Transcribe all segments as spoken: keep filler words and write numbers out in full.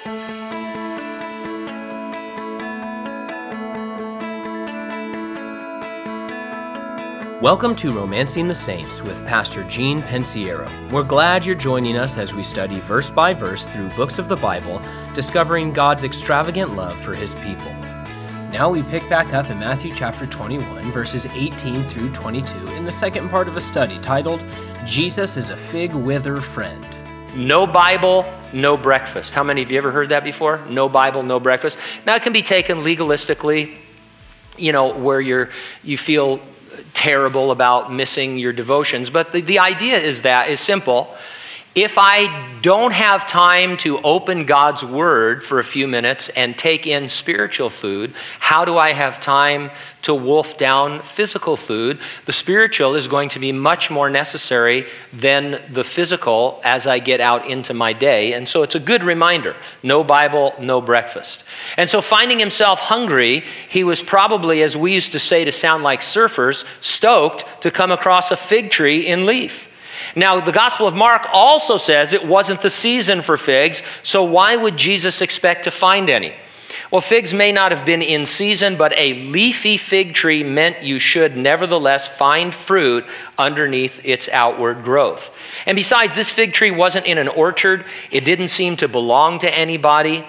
Welcome to Romancing the Saints with Pastor Gene Pensiero. We're glad you're joining us as we study verse by verse through books of the Bible, discovering God's extravagant love for His people. Now we pick back up in Matthew chapter twenty-one, verses eighteen through twenty-two, in the second part of a study titled, Jesus is a Fig Wither Friend. No Bible, no breakfast. How many of you ever heard that before? No Bible, no breakfast. Now it can be taken legalistically, you know, where you're you feel terrible about missing your devotions. But the, the idea is that is simple. If I don't have time to open God's Word for a few minutes and take in spiritual food, how do I have time to wolf down physical food? The spiritual is going to be much more necessary than the physical as I get out into my day. And so it's a good reminder. No Bible, no breakfast. And so finding himself hungry, he was probably, as we used to say to sound like surfers, stoked to come across a fig tree in leaf. Now, the Gospel of Mark also says it wasn't the season for figs, so why would Jesus expect to find any? Well, figs may not have been in season, but a leafy fig tree meant you should nevertheless find fruit underneath its outward growth. And besides, this fig tree wasn't in an orchard. It didn't seem to belong to anybody.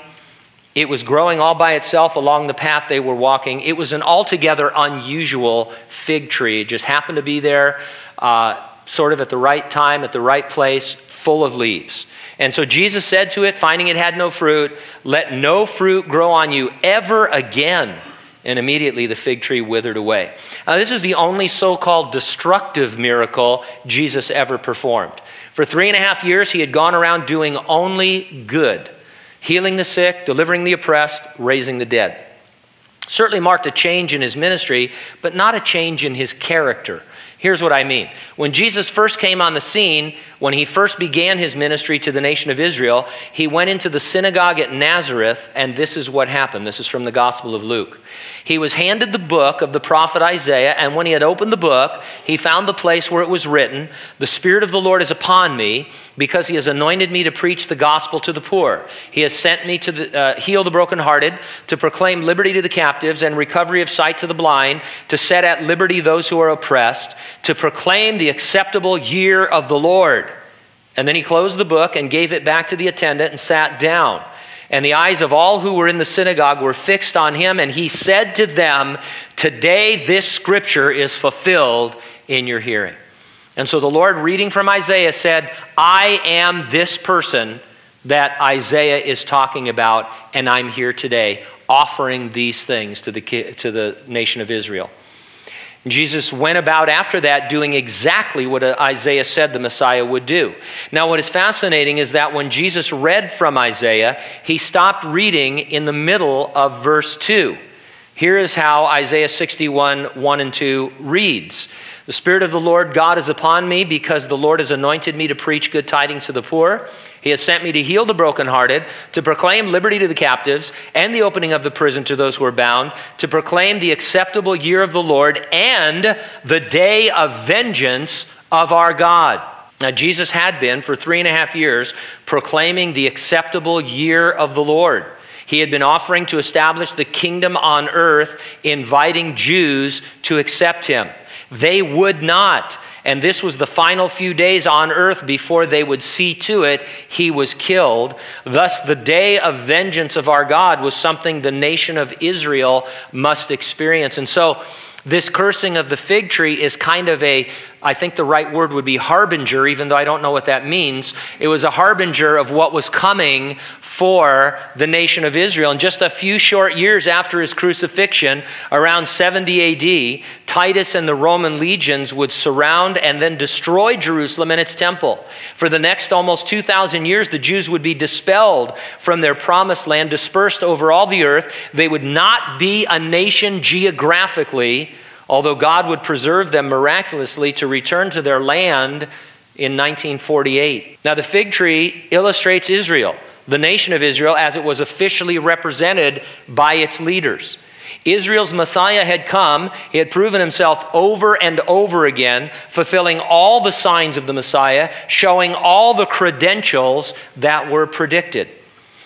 It was growing all by itself along the path they were walking. It was an altogether unusual fig tree. It just happened to be there, uh, sort of at the right time, at the right place, full of leaves. And so Jesus said to it, finding it had no fruit, "Let no fruit grow on you ever again." And immediately the fig tree withered away. Now, this is the only so-called destructive miracle Jesus ever performed. For three and a half years, he had gone around doing only good, healing the sick, delivering the oppressed, raising the dead. Certainly marked a change in his ministry, but not a change in his character. Here's what I mean. When Jesus first came on the scene, when he first began his ministry to the nation of Israel, he went into the synagogue at Nazareth, and this is what happened. This is from the Gospel of Luke. He was handed the book of the prophet Isaiah, and when he had opened the book, he found the place where it was written, "The Spirit of the Lord is upon me, because he has anointed me to preach the gospel to the poor. He has sent me to the, uh, heal the brokenhearted, to proclaim liberty to the captives and recovery of sight to the blind, to set at liberty those who are oppressed, to proclaim the acceptable year of the Lord." And then he closed the book and gave it back to the attendant and sat down. And the eyes of all who were in the synagogue were fixed on him, and he said to them, "Today this scripture is fulfilled in your hearing." And so the Lord, reading from Isaiah, said, "I am this person that Isaiah is talking about, and I'm here today offering these things to the, to the nation of Israel." Jesus went about after that doing exactly what Isaiah said the Messiah would do. Now, what is fascinating is that when Jesus read from Isaiah, he stopped reading in the middle of verse two. Here is how Isaiah sixty-one, one and two reads. "The Spirit of the Lord God is upon me, because the Lord has anointed me to preach good tidings to the poor. He has sent me to heal the brokenhearted, to proclaim liberty to the captives, and the opening of the prison to those who are bound, to proclaim the acceptable year of the Lord, and the day of vengeance of our God." Now, Jesus had been, for three and a half years, proclaiming the acceptable year of the Lord. He had been offering to establish the kingdom on earth, inviting Jews to accept him. They would not. And this was the final few days on earth before they would see to it he was killed. Thus, the day of vengeance of our God was something the nation of Israel must experience. And so this cursing of the fig tree is kind of a, I think the right word would be harbinger, even though I don't know what that means. It was a harbinger of what was coming for the nation of Israel. And just a few short years after his crucifixion, around seventy A D, Titus and the Roman legions would surround and then destroy Jerusalem and its temple. For the next almost two thousand years, the Jews would be dispelled from their promised land, dispersed over all the earth. They would not be a nation geographically, although God would preserve them miraculously to return to their land in nineteen forty-eight. Now, the fig tree illustrates Israel, the nation of Israel, as it was officially represented by its leaders. Israel's Messiah had come. He had proven himself over and over again, fulfilling all the signs of the Messiah, showing all the credentials that were predicted.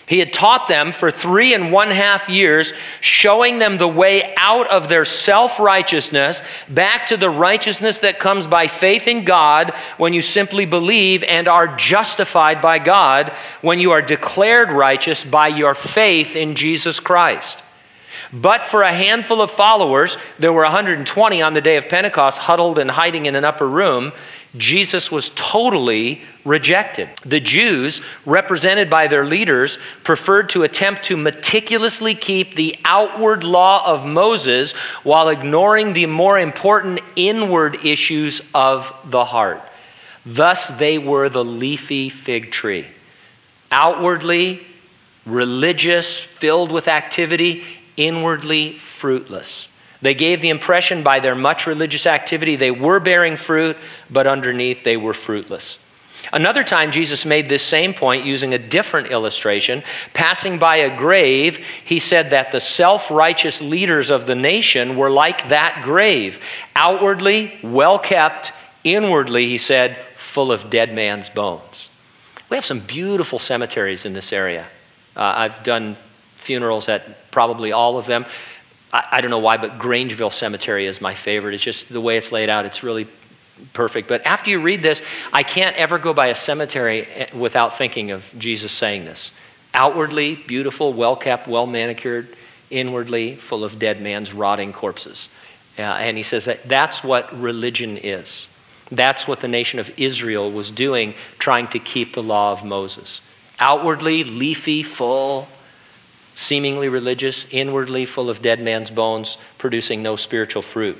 He had taught them for three and one half years, showing them the way out of their self-righteousness back to the righteousness that comes by faith in God when you simply believe and are justified by God when you are declared righteous by your faith in Jesus Christ. But for a handful of followers, there were one hundred twenty on the day of Pentecost, huddled and hiding in an upper room, Jesus was totally rejected. The Jews, represented by their leaders, preferred to attempt to meticulously keep the outward law of Moses while ignoring the more important inward issues of the heart. Thus, they were the leafy fig tree. Outwardly religious, filled with activity, inwardly fruitless. They gave the impression by their much religious activity they were bearing fruit, but underneath they were fruitless. Another time Jesus made this same point using a different illustration. Passing by a grave, he said that the self-righteous leaders of the nation were like that grave. Outwardly, well-kept. Inwardly, he said, full of dead man's bones. We have some beautiful cemeteries in this area. Uh, I've done funerals at probably all of them. I don't know why, but Grangeville Cemetery is my favorite. It's just the way it's laid out. It's really perfect. But after you read this, I can't ever go by a cemetery without thinking of Jesus saying this. Outwardly, beautiful, well-kept, well-manicured. Inwardly, full of dead man's rotting corpses. Uh, and he says that that's what religion is. That's what the nation of Israel was doing, trying to keep the law of Moses. Outwardly, leafy, full, seemingly religious, inwardly full of dead man's bones, producing no spiritual fruit.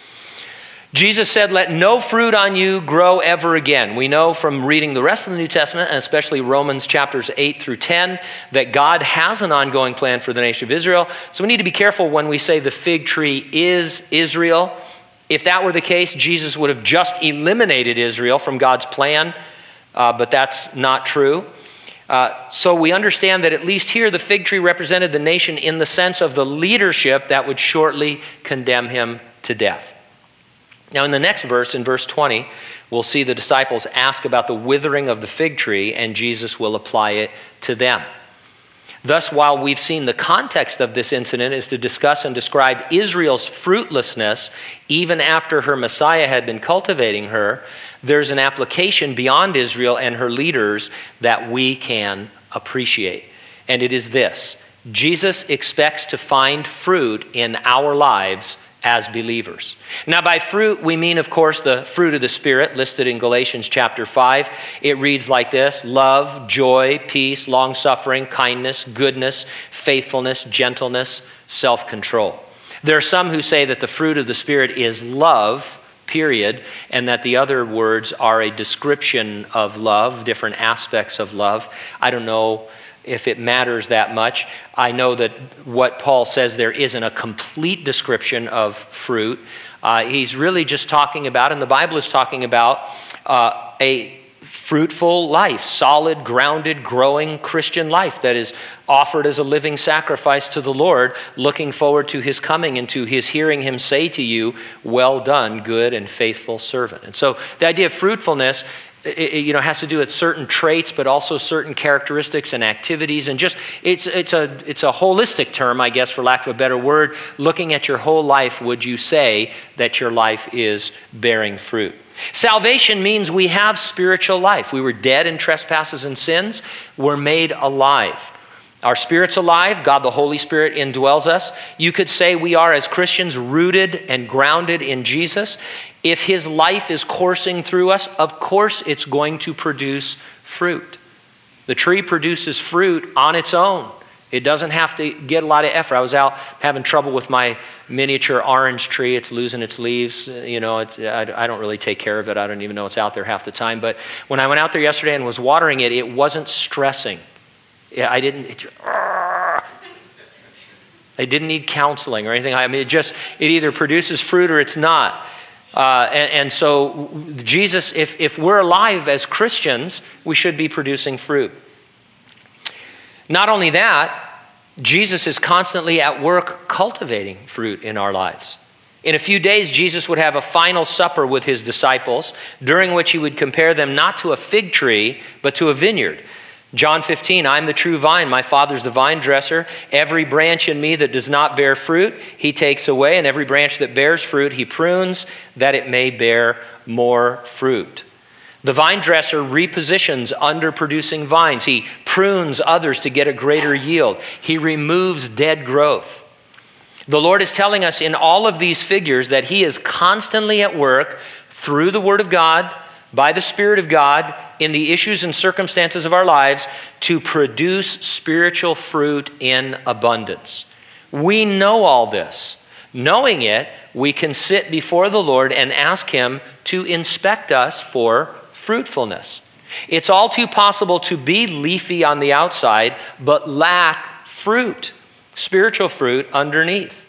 Jesus said, let no fruit on you grow ever again. We know from reading the rest of the New Testament, and especially Romans chapters eight through ten, that God has an ongoing plan for the nation of Israel. So we need to be careful when we say the fig tree is Israel. If that were the case, Jesus would have just eliminated Israel from God's plan, uh, but that's not true. Uh, so we understand that at least here the fig tree represented the nation in the sense of the leadership that would shortly condemn him to death. Now in the next verse, in verse twenty, we'll see the disciples ask about the withering of the fig tree, and Jesus will apply it to them. Thus, while we've seen the context of this incident is to discuss and describe Israel's fruitlessness even after her Messiah had been cultivating her, there's an application beyond Israel and her leaders that we can appreciate. And it is this: Jesus expects to find fruit in our lives as believers. Now, by fruit, we mean, of course, the fruit of the Spirit listed in Galatians chapter five. It reads like this: love, joy, peace, long-suffering, kindness, goodness, faithfulness, gentleness, self-control. There are some who say that the fruit of the Spirit is love, period, and that the other words are a description of love, different aspects of love. I don't know if it matters that much. I know that what Paul says there isn't a complete description of fruit. Uh, he's really just talking about, and the Bible is talking about, uh, a fruitful life, solid, grounded, growing Christian life that is offered as a living sacrifice to the Lord, looking forward to his coming and to his hearing him say to you, well done, good and faithful servant. And so the idea of fruitfulness, It, you know, has to do with certain traits, but also certain characteristics and activities, and just it's it's a it's a holistic term, I guess, for lack of a better word. Looking at your whole life, would you say that your life is bearing fruit? Salvation means we have spiritual life. We were dead in trespasses and sins. We're made alive. Our spirit's alive. God, the Holy Spirit, indwells us. You could say we are, as Christians, rooted and grounded in Jesus. If his life is coursing through us, of course it's going to produce fruit. The tree produces fruit on its own. It doesn't have to get a lot of effort. I was out having trouble with my miniature orange tree. It's losing its leaves. You know, it's, I, I don't really take care of it. I don't even know it's out there half the time. But when I went out there yesterday and was watering it, it wasn't stressing. Yeah, I didn't. It, I didn't need counseling or anything. I mean, it just it either produces fruit or it's not. Uh, and, and so Jesus, if if we're alive as Christians, we should be producing fruit. Not only that, Jesus is constantly at work cultivating fruit in our lives. In a few days, Jesus would have a final supper with his disciples, during which he would compare them not to a fig tree, but to a vineyard. John fifteen, I'm the true vine, my Father's the vine dresser. Every branch in me that does not bear fruit, he takes away, and every branch that bears fruit, he prunes, that it may bear more fruit. The vine dresser repositions underproducing vines. He prunes others to get a greater yield. He removes dead growth. The Lord is telling us in all of these figures that he is constantly at work through the Word of God, by the Spirit of God, in the issues and circumstances of our lives to produce spiritual fruit in abundance. We know all this. Knowing it, we can sit before the Lord and ask him to inspect us for fruitfulness. It's all too possible to be leafy on the outside, but lack fruit, spiritual fruit underneath.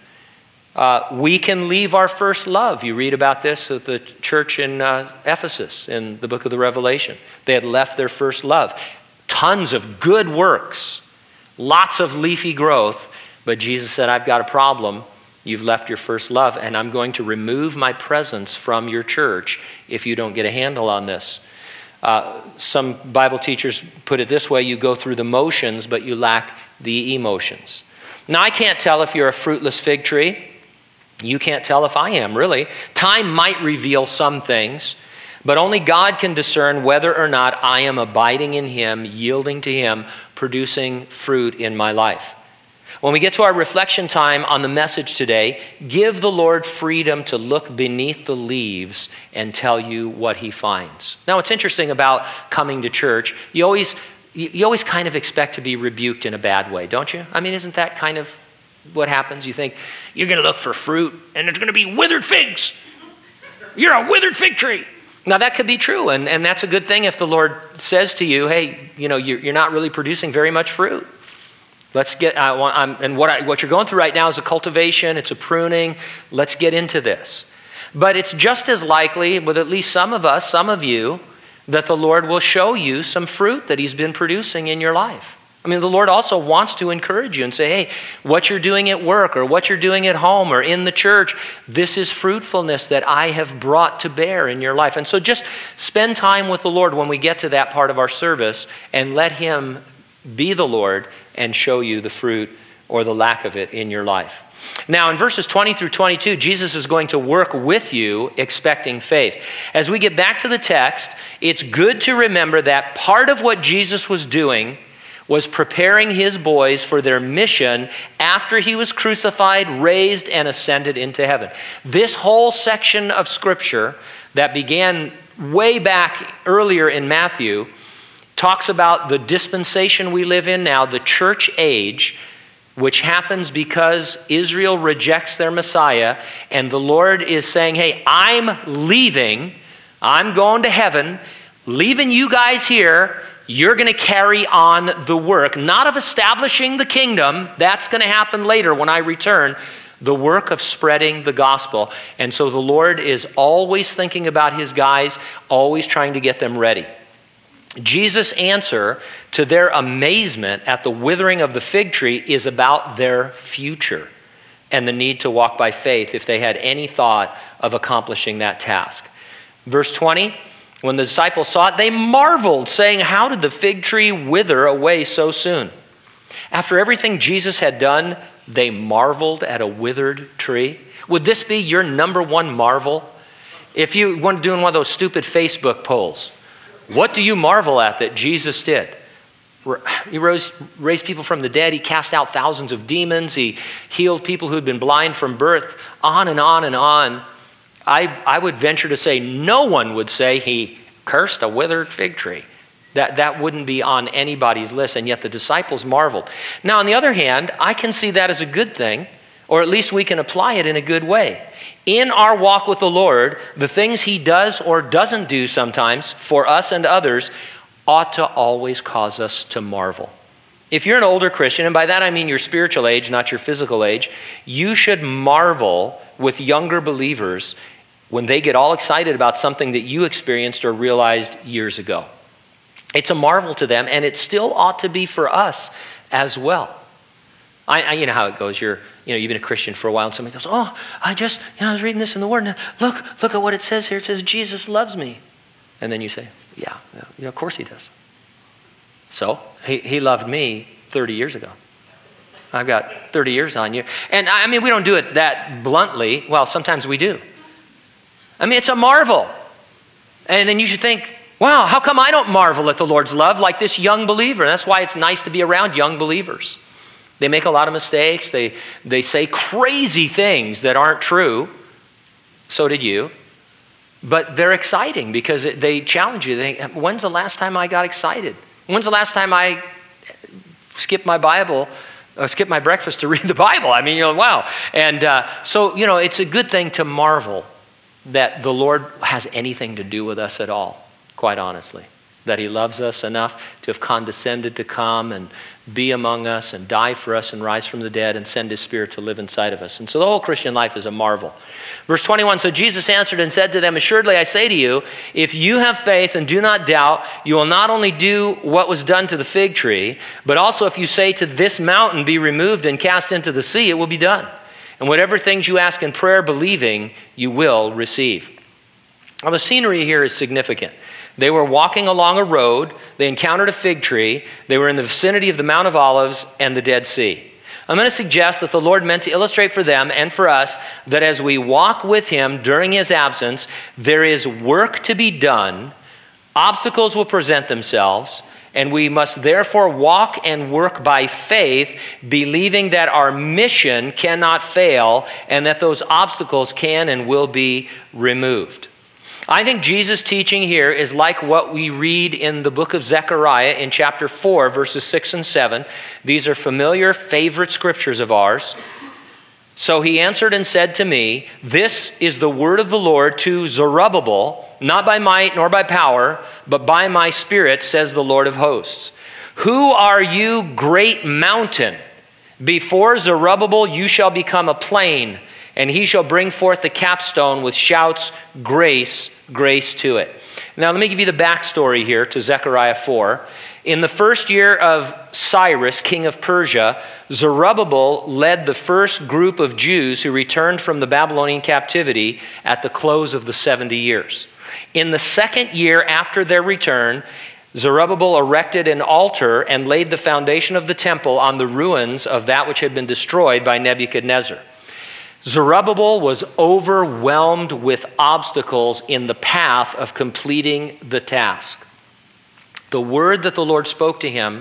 Uh, we can leave our first love. You read about this at the church in uh, Ephesus in the book of the Revelation. They had left their first love. Tons of good works, lots of leafy growth, but Jesus said, I've got a problem. You've left your first love, and I'm going to remove my presence from your church if you don't get a handle on this. Uh, some Bible teachers put it this way, you go through the motions, but you lack the emotions. Now, I can't tell if you're a fruitless fig tree. You can't tell if I am, really. Time might reveal some things, but only God can discern whether or not I am abiding in him, yielding to him, producing fruit in my life. When we get to our reflection time on the message today, give the Lord freedom to look beneath the leaves and tell you what he finds. Now, what's interesting about coming to church, you always, you always kind of expect to be rebuked in a bad way, don't you? I mean, isn't that kind of what happens? You think, you're going to look for fruit, and there's going to be withered figs. You're a withered fig tree. Now, that could be true, and, and that's a good thing if the Lord says to you, hey, you know, you're, you're not really producing very much fruit. Let's get, I want, I'm, and what, I, what you're going through right now is a cultivation, it's a pruning. Let's get into this. But it's just as likely, with at least some of us, some of you, that the Lord will show you some fruit that he's been producing in your life. I mean, the Lord also wants to encourage you and say, hey, what you're doing at work or what you're doing at home or in the church, this is fruitfulness that I have brought to bear in your life. And so just spend time with the Lord when we get to that part of our service and let him be the Lord and show you the fruit or the lack of it in your life. Now, in verses twenty through twenty-two, Jesus is going to work with you expecting faith. As we get back to the text, it's good to remember that part of what Jesus was doing was preparing his boys for their mission after he was crucified, raised, and ascended into heaven. This whole section of Scripture that began way back earlier in Matthew talks about the dispensation we live in now, the church age, which happens because Israel rejects their Messiah, and the Lord is saying, hey, I'm leaving, I'm going to heaven, leaving you guys here. You're going to carry on the work, not of establishing the kingdom. That's going to happen later when I return. The work of spreading the gospel. And so the Lord is always thinking about his guys, always trying to get them ready. Jesus' answer to their amazement at the withering of the fig tree is about their future and the need to walk by faith if they had any thought of accomplishing that task. Verse twenty, when the disciples saw it, they marveled, saying, how did the fig tree wither away so soon? After everything Jesus had done, they marveled at a withered tree. Would this be your number one marvel? If you want to do one of those stupid Facebook polls, what do you marvel at that Jesus did? He rose, raised people from the dead. He cast out thousands of demons. He healed people who'd been blind from birth, on and on and on. I, I would venture to say no one would say he cursed a withered fig tree. That, that wouldn't be on anybody's list, and yet the disciples marveled. Now, on the other hand, I can see that as a good thing, or at least we can apply it in a good way. In our walk with the Lord, the things he does or doesn't do sometimes for us and others ought to always cause us to marvel. If you're an older Christian, and by that I mean your spiritual age, not your physical age, you should marvel with younger believers when they get all excited about something that you experienced or realized years ago. It's a marvel to them, and it still ought to be for us as well. I, I, you know how it goes. You're, you know, you've been a Christian for a while, and somebody goes, "Oh, I just, you know, I was reading this in the Word, and look, look at what it says here. It says Jesus loves me," and then you say, "Yeah, yeah, of course He does." So he, he loved me thirty years ago. I've got thirty years on you. And I mean, we don't do it that bluntly. Well, sometimes we do. I mean, it's a marvel. And then you should think, wow, how come I don't marvel at the Lord's love like this young believer? And that's why it's nice to be around young believers. They make a lot of mistakes. They, they say crazy things that aren't true. So did you. But they're exciting because they challenge you. They, when's the last time I got excited? When's the last time I skipped my Bible, or skipped my breakfast to read the Bible? I mean, you know, wow. And uh, so, you know, it's a good thing to marvel that the Lord has anything to do with us at all, quite honestly. That he loves us enough to have condescended to come and be among us and die for us and rise from the dead and send his Spirit to live inside of us. And so the whole Christian life is a marvel. Verse twenty-one, so Jesus answered and said to them, assuredly I say to you, if you have faith and do not doubt, you will not only do what was done to the fig tree, but also if you say to this mountain, be removed and cast into the sea, it will be done. And whatever things you ask in prayer, believing, you will receive. Now the scenery here is significant. They were walking along a road. They encountered a fig tree. They were in the vicinity of the Mount of Olives and the Dead Sea. I'm going to suggest that the Lord meant to illustrate for them and for us that as we walk with him during his absence, there is work to be done. Obstacles will present themselves, and we must therefore walk and work by faith, believing that our mission cannot fail and that those obstacles can and will be removed. I think Jesus' teaching here is like what we read in the book of Zechariah in chapter four, verses six and seven. These are familiar, favorite scriptures of ours. So he answered and said to me, this is the word of the Lord to Zerubbabel, not by might nor by power, but by my Spirit, says the Lord of hosts. Who are you, great mountain? Before Zerubbabel you shall become a plain, and he shall bring forth the capstone with shouts, grace, grace to it. Now let me give you the backstory here to Zechariah four. In the first year of Cyrus, king of Persia, Zerubbabel led the first group of Jews who returned from the Babylonian captivity at the close of the seventy years. In the second year after their return, Zerubbabel erected an altar and laid the foundation of the temple on the ruins of that which had been destroyed by Nebuchadnezzar. Zerubbabel was overwhelmed with obstacles in the path of completing the task. The word that the Lord spoke to him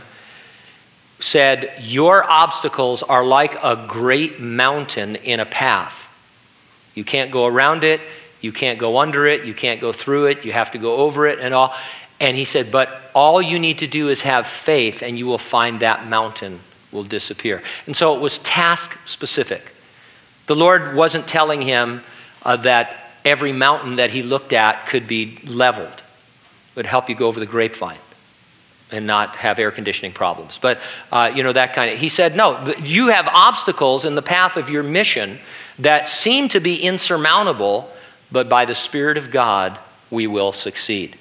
said, your obstacles are like a great mountain in a path. You can't go around it, you can't go under it, you can't go through it, you have to go over it and all. And he said, but all you need to do is have faith and you will find that mountain will disappear. And so it was task specific. The Lord wasn't telling him uh, that every mountain that he looked at could be leveled. It would help you go over the grapevine and not have air conditioning problems. But, uh, you know, that kind of, he said, no, you have obstacles in the path of your mission that seem to be insurmountable, but by the Spirit of God, we will succeed.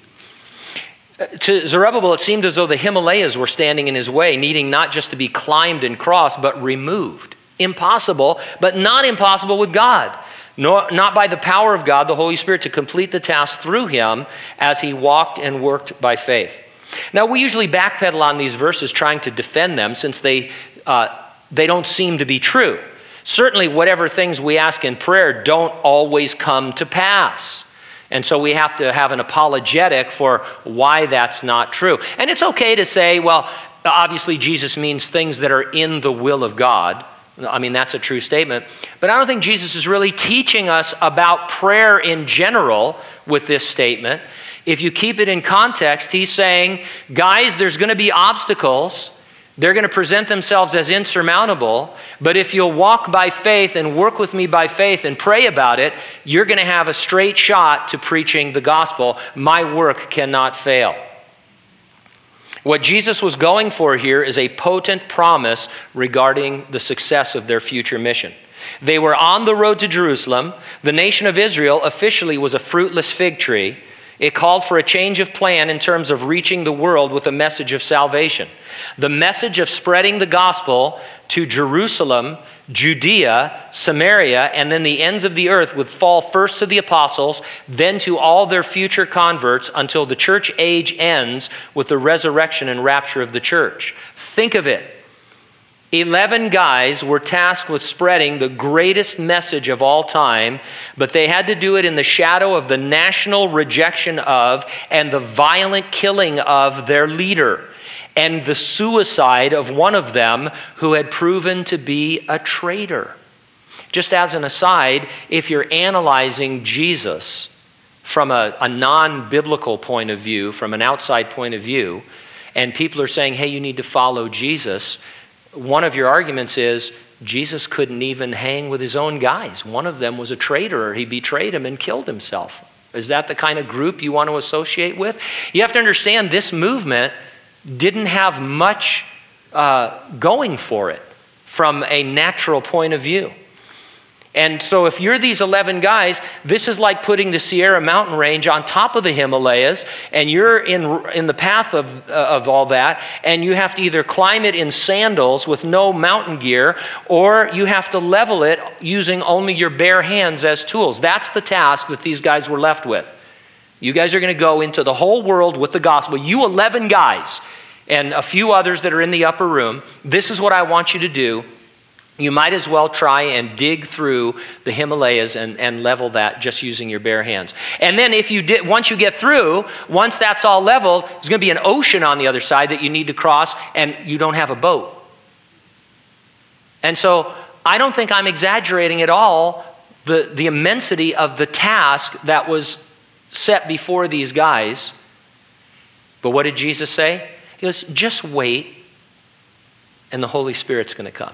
To Zerubbabel, it seemed as though the Himalayas were standing in his way, needing not just to be climbed and crossed, but removed. Impossible, but not impossible with God. Nor, not by the power of God, the Holy Spirit, to complete the task through him as he walked and worked by faith. Now, we usually backpedal on these verses trying to defend them since they, uh, they don't seem to be true. Certainly, whatever things we ask in prayer don't always come to pass. And so we have to have an apologetic for why that's not true. And it's okay to say, well, obviously Jesus means things that are in the will of God. I mean, that's a true statement. But I don't think Jesus is really teaching us about prayer in general with this statement. If you keep it in context, he's saying, guys, there's going to be obstacles. They're going to present themselves as insurmountable. But if you'll walk by faith and work with me by faith and pray about it, you're going to have a straight shot to preaching the gospel. My work cannot fail. What Jesus was going for here is a potent promise regarding the success of their future mission. They were on the road to Jerusalem. The nation of Israel officially was a fruitless fig tree. It called for a change of plan in terms of reaching the world with a message of salvation. The message of spreading the gospel to Jerusalem, Judea, Samaria, and then the ends of the earth would fall first to the apostles, then to all their future converts until the church age ends with the resurrection and rapture of the church. Think of it. Eleven guys were tasked with spreading the greatest message of all time, but they had to do it in the shadow of the national rejection of and the violent killing of their leader, and the suicide of one of them who had proven to be a traitor. Just as an aside, if you're analyzing Jesus from a, a non-biblical point of view, from an outside point of view, and people are saying, hey, you need to follow Jesus, one of your arguments is Jesus couldn't even hang with his own guys. One of them was a traitor, or he betrayed him and killed himself. Is that the kind of group you want to associate with? You have to understand this movement didn't have much uh, going for it from a natural point of view. And so if you're these eleven guys, this is like putting the Sierra mountain range on top of the Himalayas, and you're in, in the path of, uh, of all that, and you have to either climb it in sandals with no mountain gear, or you have to level it using only your bare hands as tools. That's the task that these guys were left with. You guys are going to go into the whole world with the gospel. You eleven guys and a few others that are in the upper room, this is what I want you to do. You might as well try and dig through the Himalayas and, and level that just using your bare hands. And then if you did, once you get through, once that's all leveled, there's going to be an ocean on the other side that you need to cross, and you don't have a boat. And so I don't think I'm exaggerating at all the, the immensity of the task that was set before these guys. But what did Jesus say? He goes, just wait, and the Holy Spirit's going to come.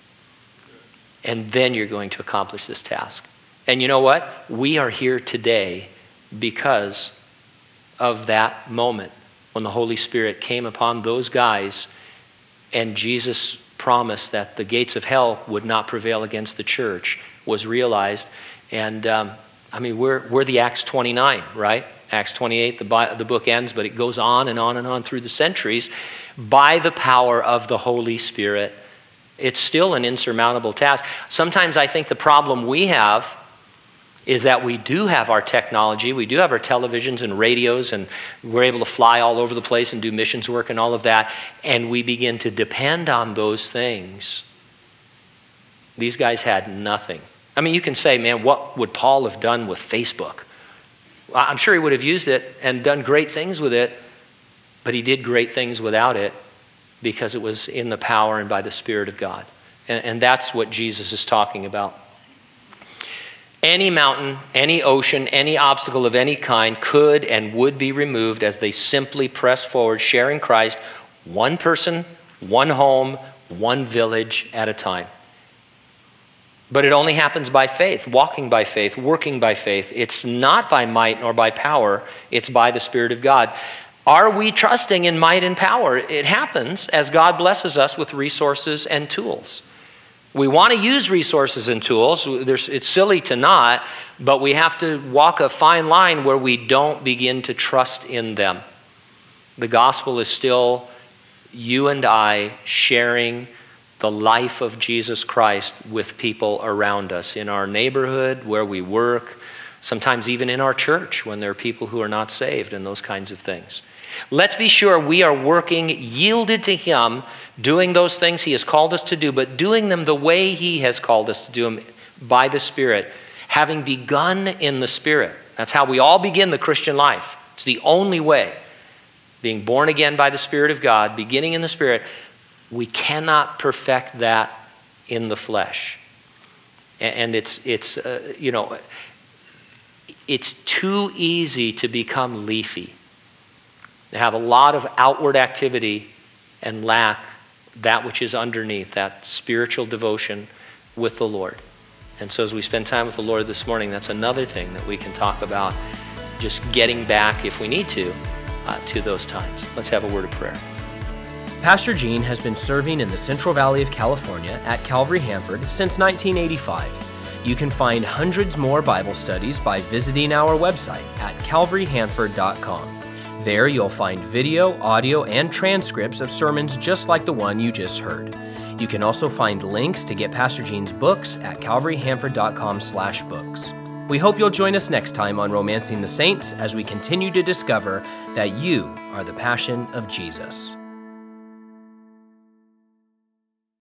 And then you're going to accomplish this task. And you know what? We are here today because of that moment when the Holy Spirit came upon those guys, and Jesus promised that the gates of hell would not prevail against the church was realized. And um, I mean, we're, we're the Acts twenty-nine, right? Acts twenty-eight, the, the book ends, but it goes on and on and on through the centuries by the power of the Holy Spirit. It's still an insurmountable task. Sometimes I think the problem we have is that we do have our technology, we do have our televisions and radios, and we're able to fly all over the place and do missions work and all of that, and we begin to depend on those things. These guys had nothing. I mean, you can say, man, what would Paul have done with Facebook? I'm sure he would have used it and done great things with it, but he did great things without it, because it was in the power and by the Spirit of God. And, and that's what Jesus is talking about. Any mountain, any ocean, any obstacle of any kind could and would be removed as they simply press forward, sharing Christ, one person, one home, one village at a time. But it only happens by faith, walking by faith, working by faith. It's not by might nor by power, it's by the Spirit of God. Are we trusting in might and power? It happens as God blesses us with resources and tools. We want to use resources and tools. There's, it's silly to not, but we have to walk a fine line where we don't begin to trust in them. The gospel is still you and I sharing the life of Jesus Christ with people around us, in our neighborhood, where we work, sometimes even in our church when there are people who are not saved and those kinds of things. Let's be sure we are working yielded to Him, doing those things He has called us to do, but doing them the way He has called us to do them, by the Spirit, having begun in the Spirit. That's how we all begin the Christian life. It's the only way. Being born again by the Spirit of God, beginning in the Spirit. We cannot perfect that in the flesh. And it's, it's uh, you know, it's too easy to become leafy. They have a lot of outward activity and lack that which is underneath, that spiritual devotion with the Lord. And so as we spend time with the Lord this morning, that's another thing that we can talk about, just getting back, if we need to, uh, to those times. Let's have a word of prayer. Pastor Gene has been serving in the Central Valley of California at Calvary Hanford since nineteen eighty-five. You can find hundreds more Bible studies by visiting our website at calvary hanford dot com. There you'll find video, audio, and transcripts of sermons just like the one you just heard. You can also find links to get Pastor Gene's books at calvary hanford dot com slash books. We hope you'll join us next time on Romancing the Saints as we continue to discover that you are the passion of Jesus.